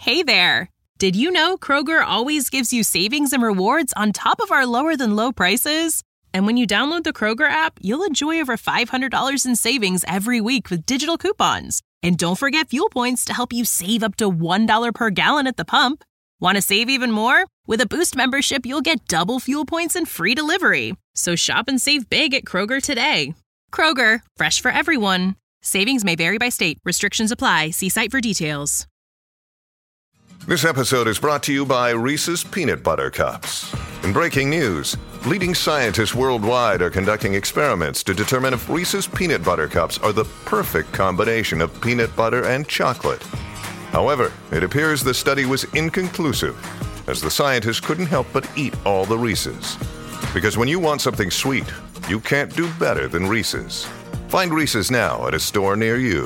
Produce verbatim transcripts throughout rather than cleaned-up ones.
Hey there! Did you know Kroger always gives you savings and rewards on top of our lower-than-low prices? And when you download the Kroger app, you'll enjoy over five hundred dollars in savings every week with digital coupons. And don't forget fuel points to help you save up to one dollar per gallon at the pump. Want to save even more? With a Boost membership, you'll get double fuel points and free delivery. So shop and save big at Kroger today. Kroger, fresh for everyone. Savings may vary by state. Restrictions apply. See site for details. This episode is brought to you by Reese's Peanut Butter Cups. In breaking news, leading scientists worldwide are conducting experiments to determine if Reese's Peanut Butter Cups are the perfect combination of peanut butter and chocolate. However, it appears the study was inconclusive, as the scientists couldn't help but eat all the Reese's. Because when you want something sweet, you can't do better than Reese's. Find Reese's now at a store near you.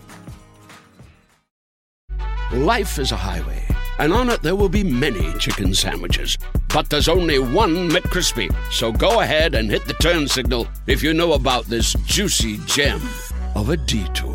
Life is a highway, and on it there will be many chicken sandwiches. But there's only one McCrispy. So go ahead and hit the turn signal if you know about this juicy gem of a detour.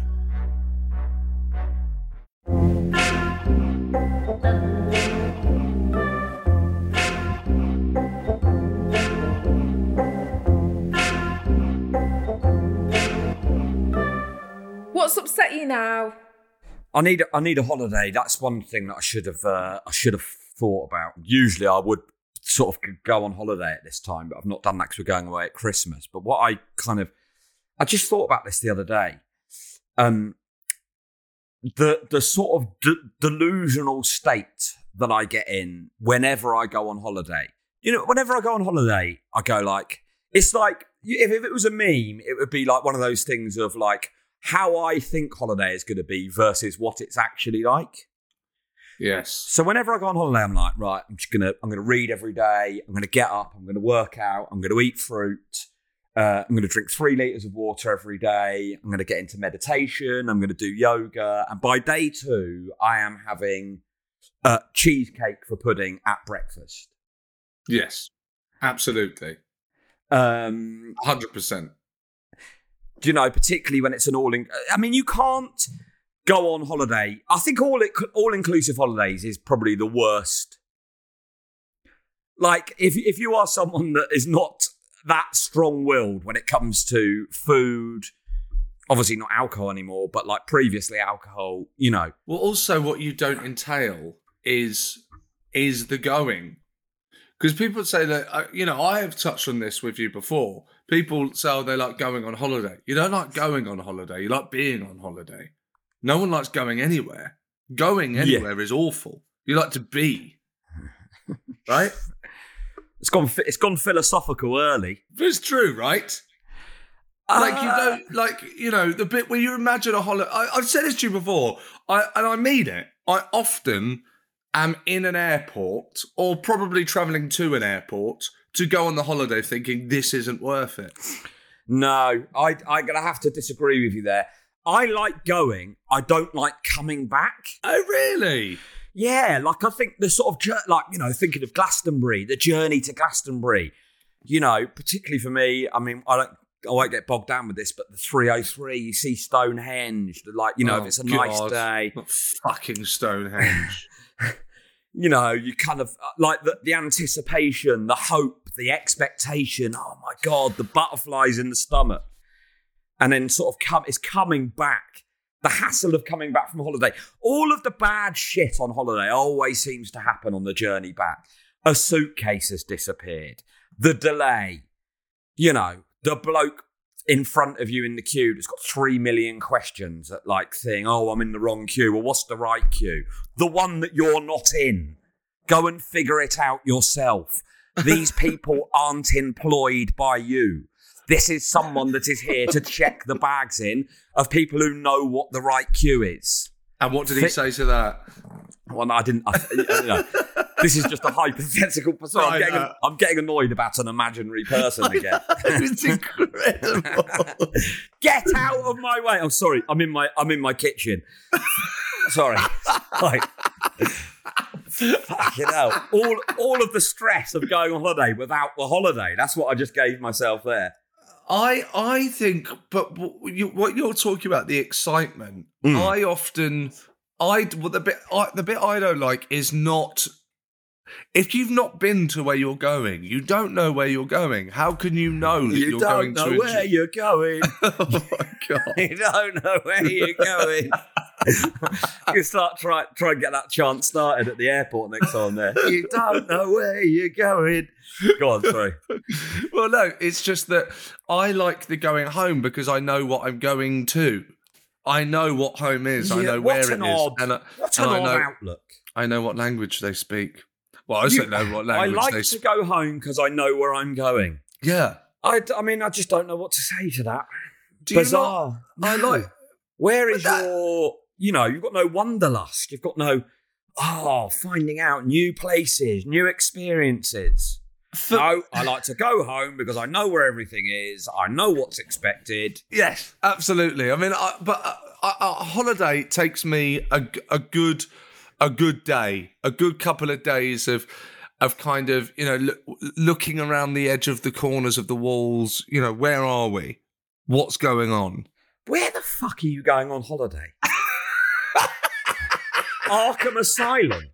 What's upset you now? I need I need a holiday. That's one thing that I should have uh, I should have thought about. Usually I would sort of go on holiday at this time, but I've not done that because we're going away at Christmas. But what I kind of I just thought about this the other day. Um, the the sort of de- delusional state that I get in whenever I go on holiday. You know, whenever I go on holiday, I go like it's like if, if it was a meme, it would be like one of those things of like how I think holiday is going to be versus what it's actually like. Yes. So whenever I go on holiday, I'm like, right, I'm just gonna, I'm gonna read every day. I'm gonna get up. I'm gonna work out. I'm gonna eat fruit. Uh, I'm gonna drink three liters of water every day. I'm gonna get into meditation. I'm gonna do yoga. And by day two, I am having uh, cheesecake for pudding at breakfast. Yes, absolutely. Um, one hundred percent. You know, particularly when it's an all in. I mean, you can't go on holiday. I think all it, all inclusive holidays is probably the worst. Like, if if you are someone that is not that strong willed when it comes to food, obviously not alcohol anymore, but like previously alcohol, you know. Well, also what you don't entail is is the going. Because people say that, you know, I have touched on this with you before. People say, oh, they like going on holiday. You don't like going on holiday. You like being on holiday. No one likes going anywhere. Going anywhere yeah. is awful. You like to be. Right? It's gone It's gone philosophical early. It's true, right? Uh, like, you don't, like, you know, the bit where you imagine a holiday. I, I've said this to you before, I, and I mean it. I often am in an airport or probably travelling to an airport to go on the holiday thinking this isn't worth it. No, I, I'm going to have to disagree with you there. I like going. I don't like coming back. Oh, really? Yeah, like I think the sort of, like, you know, thinking of Glastonbury, the journey to Glastonbury, you know, particularly for me, I mean, I don't, I won't get bogged down with this, but the three oh three, you see Stonehenge, like, you know, oh, if it's a God. nice day. Not fucking Stonehenge. You know, you kind of like the, the anticipation, the hope, the expectation. Oh my God, the butterflies in the stomach. And then sort of come, it's coming back. The hassle of coming back from holiday. All of the bad shit on holiday always seems to happen on the journey back. A suitcase has disappeared. The delay. You know, the bloke in front of you in the queue that's got three million questions at like saying, oh, I'm in the wrong queue. Well, what's the right queue? The one that you're not in. Go and figure it out yourself. These people aren't employed by you. This is someone that is here to check the bags in of people who know what the right queue is. And what did he say to that? Well, no, I didn't. I, you know, this is just a hypothetical person. I'm, getting, I'm getting annoyed about an imaginary person again. It's incredible. Get out of my way! I'm oh, sorry. I'm in my. I'm in my kitchen. Sorry. Like, fucking hell. All all of the stress of going on holiday without the holiday. That's what I just gave myself there. I I think, but what you're talking about, the excitement. Mm. I often I well, the bit I, the bit I don't like is not. If you've not been to where you're going, you don't know where you're going. How can you know that You you're don't going know to? where a... you're going. Oh my god! You don't know where you're going. You start try try and get that chant started at the airport next time. There, you don't know where you're going. Go on, sorry. Well, no, it's just that I like the going home because I know what I'm going to. I know what home is. I Yeah, know what where an it is, odd- and, I, What and an I odd know outlook. I know what language they speak. Well, I You- don't know what I language like they to speak. go home because I know where I'm going. Yeah. I, d- I mean, I just don't know what to say to that. Do you Bizarre. I No. like. Where is But that- your, you know, you've got no wanderlust. You've got no, oh, finding out new places, new experiences. For- No, I like to go home because I know where everything is. I know what's expected. Yes, absolutely. I mean, I, but a, a, a holiday takes me a, g- a good a good day, a good couple of days of of kind of you know loo- looking around the edge of the corners of the walls. You know, where are we? What's going on? Where the fuck are you going on holiday? Arkham Asylum.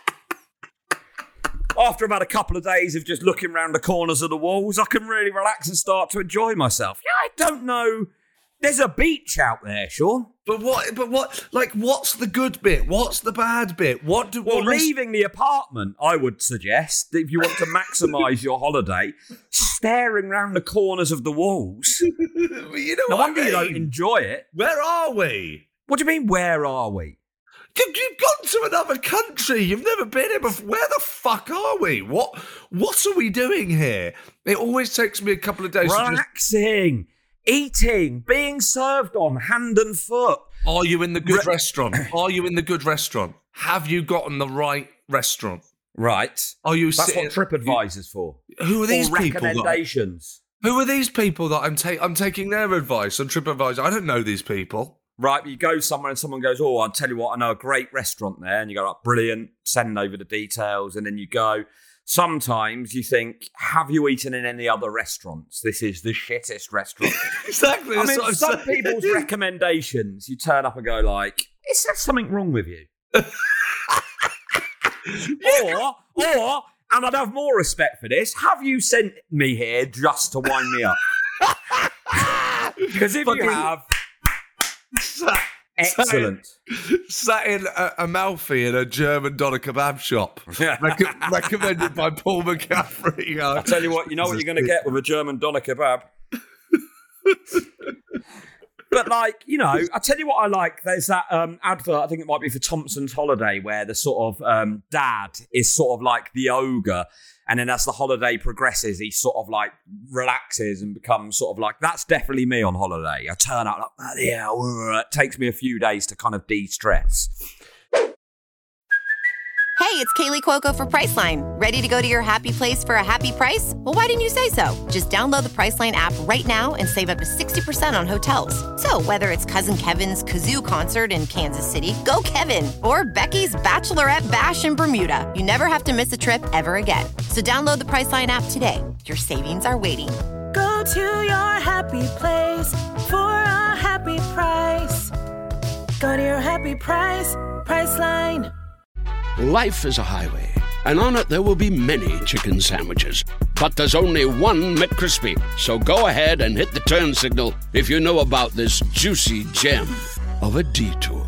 After about a couple of days of just looking around the corners of the walls, I can really relax and start to enjoy myself. Yeah, I don't know. There's a beach out there, Sean. But what? But what? Like, what's the good bit? What's the bad bit? What do? Well, what is- leaving the apartment, I would suggest, if you want to maximise your holiday, staring round the corners of the walls. you know No what wonder I you don't mean? enjoy it. Where are we? What do you mean, where are we? You- You've gone to another country. You've never been here before. Where the fuck are we? What? What are we doing here? It always takes me a couple of days to just. Relaxing, eating, being served on hand and foot. Are you in the good Re- restaurant? Are you in the good restaurant? Have you gotten the right restaurant? Right. Are you? That's sitting- what TripAdvisor's for. Who are these or people? That, recommendations. who are these people that I'm taking? I'm taking their advice on TripAdvisor. I don't know these people. Right, you go somewhere and someone goes, oh, I'll tell you what, I know a great restaurant there. And you go, oh, brilliant, send over the details. And then you go. Sometimes you think, have you eaten in any other restaurants? This is the shittest restaurant. Exactly. I That's mean, what I'm some saying. people's recommendations, you turn up and go like, is there something wrong with you? or, or, and I'd have more respect for this, have you sent me here just to wind me up? Because if Fucking- you have, Sat, excellent. Sat in a, Amalfi in a German doner kebab shop. Rec- recommended by Paul McCaffrey. You know. I tell you what, you know what you're going to get with a German doner kebab? But like, you know, I tell you what I like. There's that um, advert, I think it might be for Thompson's Holiday, where the sort of um, dad is sort of like the ogre. And then as the holiday progresses, he sort of like relaxes and becomes sort of like, that's definitely me on holiday. I turn up like, oh, yeah, it takes me a few days to kind of de-stress. Hey, it's Kaylee Cuoco for Priceline. Ready to go to your happy place for a happy price? Well, why didn't you say so? Just download the Priceline app right now and save up to sixty percent on hotels. So whether it's Cousin Kevin's Kazoo Concert in Kansas City, go Kevin, or Becky's Bachelorette Bash in Bermuda, you never have to miss a trip ever again. So download the Priceline app today. Your savings are waiting. Go to your happy place for a happy price. Go to your happy price, Priceline. Life is a highway, and on it there will be many chicken sandwiches. But there's only one McCrispy. So go ahead and hit the turn signal if you know about this juicy gem of a detour.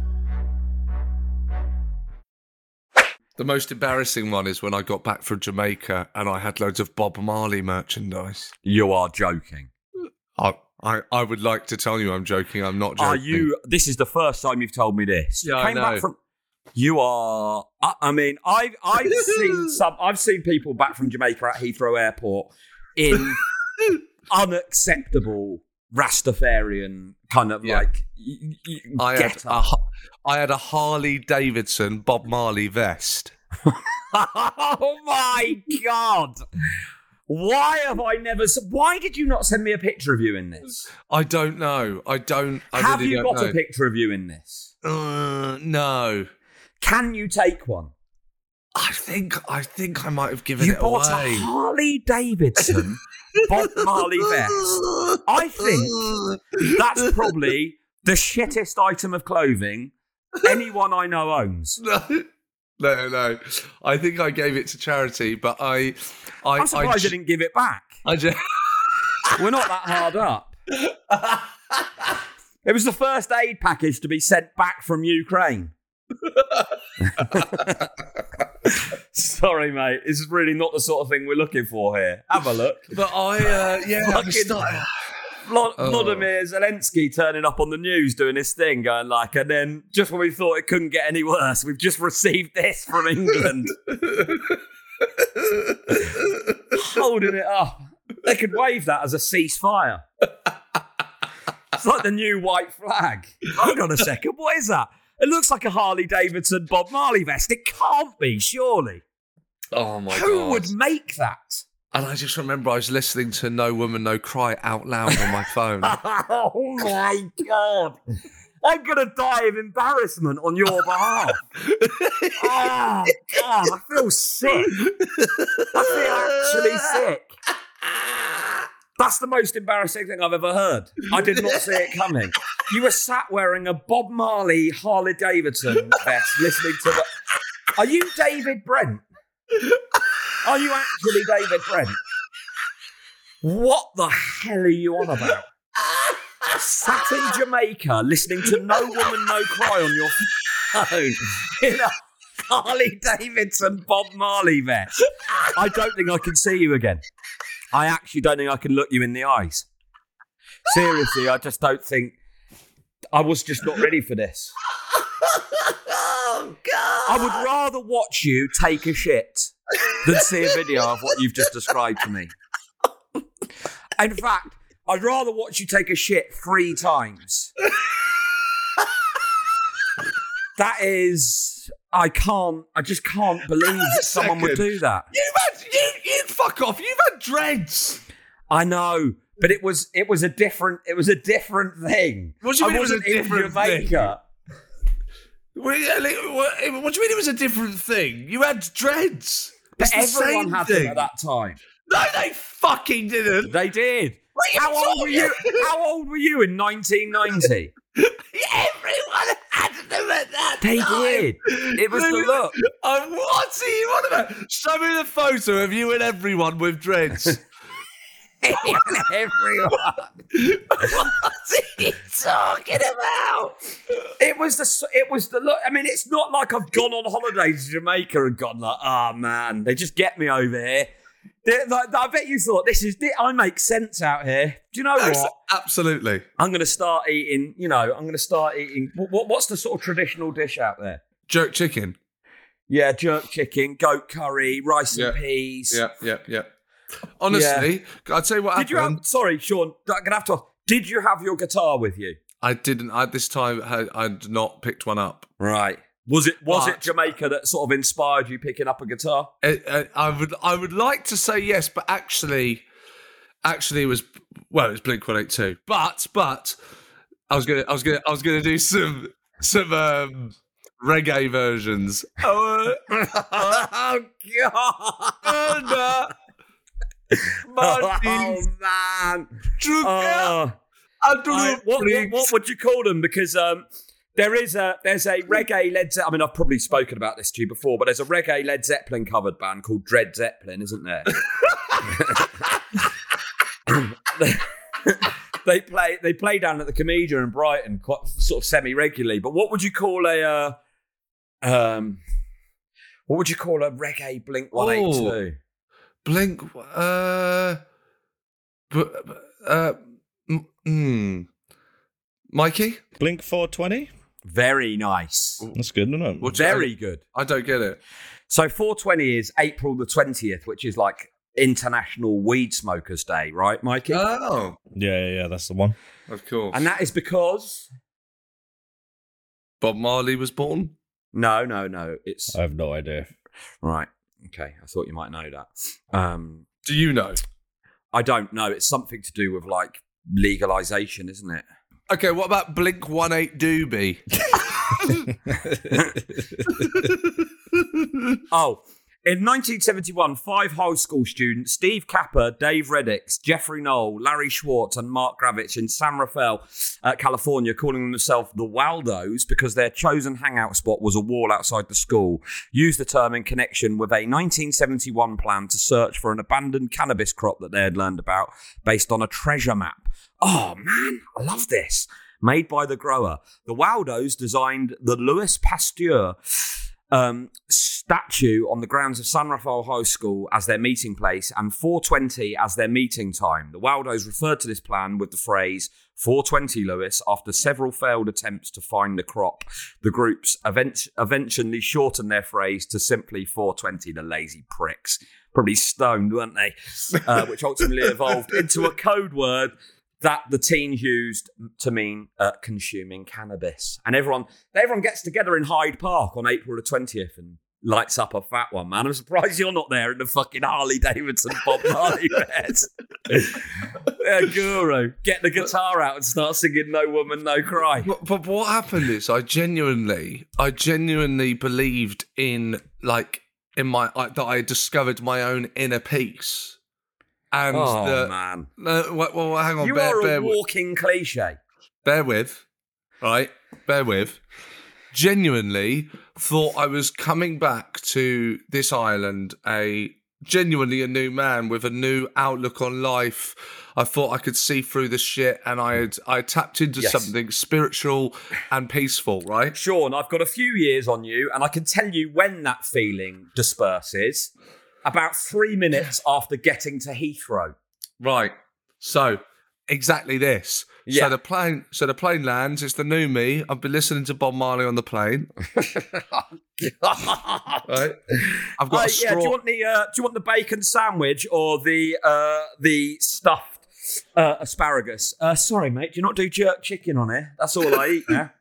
The most embarrassing one is when I got back from Jamaica and I had loads of Bob Marley merchandise. You are joking. I, I, I would like to tell you I'm joking. I'm not joking. Are you, this is the first time you've told me this. Yeah, You I came know. back from, you are, I, I mean, I've, I've seen some, I've seen people back from Jamaica at Heathrow Airport in unacceptable Rastafarian kind of Yeah. like y- y- I had, get a, up. Ha- I had a Harley Davidson Bob Marley vest. Oh my God. Why have I never, s- why did you not send me a picture of you in this? I don't know. I don't. I Have really you don't got know. a picture of you in this? Uh, no. Can you take one? I think. I think I might have given You it bought away. a Harley Davidson Bob Marley vest. I think that's probably the shittest item of clothing anyone I know owns. No, no, no. I think I gave it to charity, but I... I I'm surprised I, you didn't give it back. I just... We're not that hard up. It was the first aid package to be sent back from Ukraine. Sorry, mate. This is really not the sort of thing we're looking for here. Have a look. But I, uh, yeah, Fucking started... Vlod- Oh. Vladimir Zelensky turning up on the news doing this thing, going like, and then just when we thought it couldn't get any worse, we've just received this from England. Holding it up. They could wave that as a ceasefire. It's like the new white flag. Hold on a second, what is that? It looks like a Harley Davidson Bob Marley vest. It can't be, surely. Oh, my Who God. would make that? And I just remember I was listening to No Woman, No Cry out loud on my phone. Oh my God. I'm going to die of embarrassment on your behalf. Oh, God, I feel sick. I feel actually sick. That's the most embarrassing thing I've ever heard. I did not see it coming. You were sat wearing a Bob Marley Harley Davidson vest listening to the... Are you David Brent? Are you actually David Brent? What the hell are you on about? Sat in Jamaica listening to No Woman, No Cry on your phone in a Harley Davidson Bob Marley vest. I don't think I can see you again. I actually don't think I can look you in the eyes. Seriously, I just don't think... I was just not ready for this. Oh, God. I would rather watch you take a shit than see a video of what you've just described to me. In fact, I'd rather watch you take a shit three times. That is... I can't... I just can't believe that someone would do that. You've had... You, you fuck off. You've had dreads. I know, but it was it was a different... It was a different thing. What do you I mean it was a wasn't in different Jamaica. What, what, what do you mean it was a different thing? You had dreads. But It's the everyone same had thing. them at that time. No, they fucking didn't. They did. What are you How old were talking you? How old were you in nineteen ninety? Everyone had them at that They time. did. It was the look. Oh, what are you on about? Show me the photo of you and everyone with dreads. Everyone. What are you talking about? It was the. It was the look. I mean, it's not like I've gone on holiday to Jamaica and gone like, oh man, they just get me over here. They- like, I bet you thought this is. I make sense out here. Do you know what? Absolutely. I'm going to start eating. You know, I'm going to start eating. What, what's the sort of traditional dish out there? Jerk chicken. Yeah, jerk chicken, goat curry, rice Yeah. and peas. Yeah, yeah, yeah. Honestly, I'll tell you what Did happened. you have? Sorry, Sean. I'm gonna have to. Did you have your guitar with you? I didn't. I this time had I'd not picked one up. Right. Was it? Was But- it Jamaica that sort of inspired you picking up a guitar? It, uh, I would. I would like to say yes, but actually, actually, it was well, it was Blink one eighty-two. But but I was gonna. I was gonna. I was gonna do some some um, reggae versions. Oh, uh, Oh God! and, uh, Marty, Oh man! Truca, Oh. I don't I- know, what, what, please. what would you call them? Because um, there is a there's a reggae Led Zeppelin. I mean, I've probably spoken about this to you before, but there's a reggae Led Zeppelin covered band called Dread Zeppelin, isn't there? they, they play they play down at the Comedia in Brighton quite sort of semi regularly. But what would you call a uh, um, what would you call a reggae Blink one eighty-two? Blink, uh, b- b- uh, mm, mm. Mikey? Blink four twenty? Very nice. That's good, isn't it? What do you- Very good. I don't get it. So four twenty is April the twentieth, which is like International Weed Smokers Day, right, Mikey? Oh, Yeah, yeah, yeah, that's the one. of course. and that is because... Bob Marley was born. No, no, no. It's... I have no idea. Right. Okay. I thought you might know that. Um, Do you know? I don't know. It's something to do with like legalization, isn't it? Okay, what about Blink one eight Doobie? Oh, In nineteen seventy-one, five high school students, Steve Capper, Dave Reddix, Jeffrey Knoll, Larry Schwartz and Mark Gravitch in San Rafael, uh, California, calling themselves the Waldos because their chosen hangout spot was a wall outside the school, used the term in connection with a nineteen seventy-one plan to search for an abandoned cannabis crop that they had learned about based on a treasure map. Oh, man, I love this. Made by the grower. The Waldos designed the Louis Pasteur Um, statue on the grounds of San Rafael High School as their meeting place and four twenty as their meeting time. The Waldos referred to this plan with the phrase four twenty Lewis after several failed attempts to find the crop. The groups event- eventually shortened their phrase to simply four twenty, the lazy pricks. Probably stoned, weren't they? Uh, which ultimately evolved into a code word that the teens used to mean uh, consuming cannabis. And everyone everyone gets together in Hyde Park on April the twentieth and lights up a fat one, man. I'm surprised you're not there in the fucking Harley Davidson Bob Marley vest. Yeah, Guru, get the guitar out and start singing No Woman, No Cry. But, but what happened is I genuinely, I genuinely believed in, like, in my, like, that I had discovered my own inner peace. And oh, the, man. Uh, well, well, hang on. You bear, are a bear walking with, cliche. Bear with, right? Bear with. Genuinely thought I was coming back to this island a genuinely a new man with a new outlook on life. I thought I could see through the shit, and I had I tapped into yes. something spiritual and peaceful, right? Sean, I've got a few years on you, and I can tell you when that feeling disperses. About three minutes after getting to Heathrow. Right. So, exactly this. Yeah. So the plane so the plane lands, it's the new me. I've been listening to Bob Marley on the plane. Right. I've got uh, a straw. Yeah, do you want the uh, do you want the bacon sandwich or the uh, the stuffed uh, asparagus? Uh, sorry, mate, do you not do jerk chicken on here? That's all I eat now.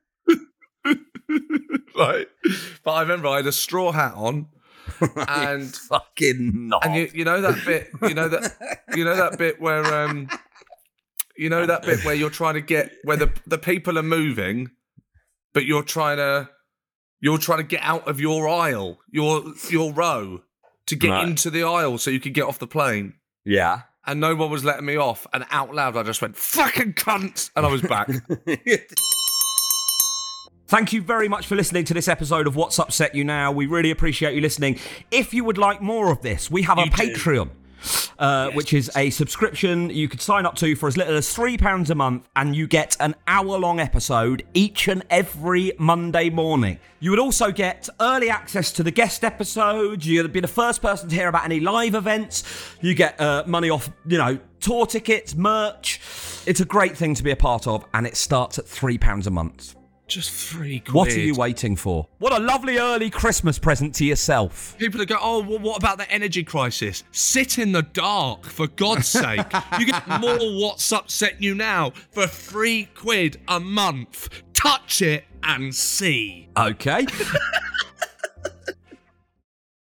Right. But I remember I had a straw hat on. And fucking not. And you, you know that bit, you know that, you know that bit where, um, you know that bit where you're trying to get where the the people are moving, but you're trying to, you're trying to get out of your aisle, your your row, to get right. into the aisle so you could get off the plane. Yeah. And no one was letting me off, and out loud I just went fucking cunt, and I was back. Thank you very much for listening to this episode of What's Upset You Now. We really appreciate you listening. If you would like more of this, we have you a do. Patreon, uh, yes. which is a subscription you could sign up to for as little as three pounds a month, and you get an hour-long episode each and every Monday morning. You would also get early access to the guest episodes. You'd be the first person to hear about any live events. You get uh, money off, you know, tour tickets, merch. It's a great thing to be a part of, and it starts at three pounds a month. Just three quid. What are you waiting for? What a lovely early Christmas present to yourself. People that go, oh, well, what about the energy crisis? Sit in the dark, for God's sake. You get more What's Upset You Now for three quid a month. Touch it and see. Okay.